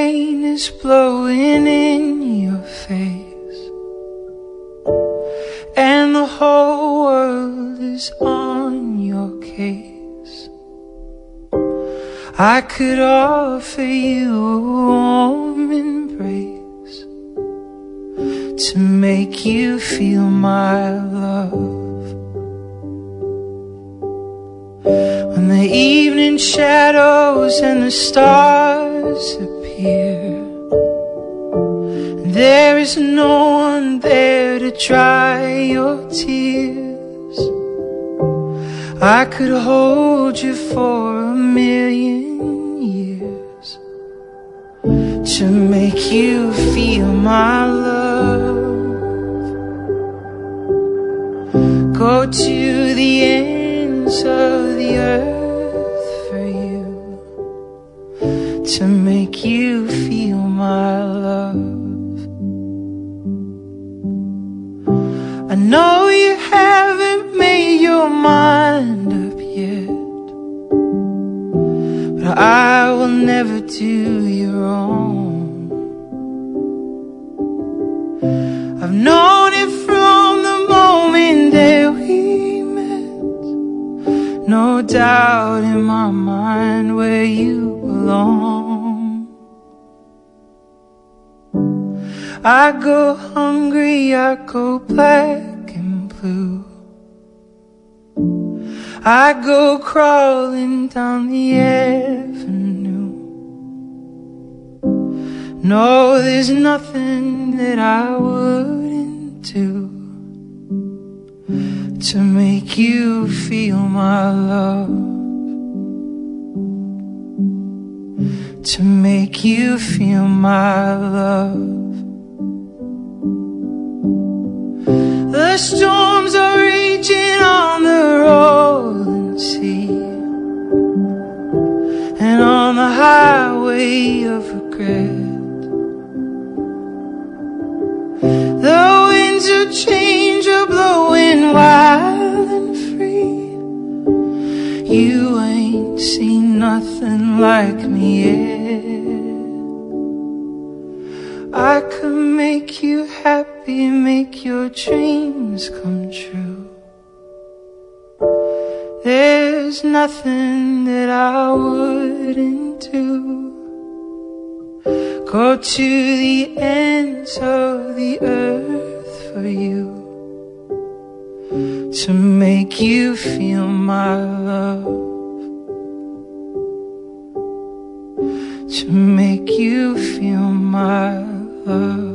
rain is blowing in your face, and the whole world is on your case. I could offer you a warm embrace to make you feel my love. When the evening shadows and the stars appear, and there is no one there to dry your tears, I could hold you for 1,000,000 years to make you feel my love. Go to the ends of the earth for you to make you feel my love. I know you haven't made your mind up yet, but I will never do you wrong. I've known it from the moment that we met, no doubt in my mind where you belong. I go hungry, I go black and blue, I go crawling down the avenue. No, there's nothing that I wouldn't do to make you feel my love, to make you feel my love. The storms are raging on the rolling sea, and on the highway of regret, the winds of change are blowing wild and free. You ain't seen nothing like me yet. I could make you happy, make your dreams come true. There's nothing that I wouldn't do. Go to the ends of the earth for you to make you feel my love, to make you feel my love.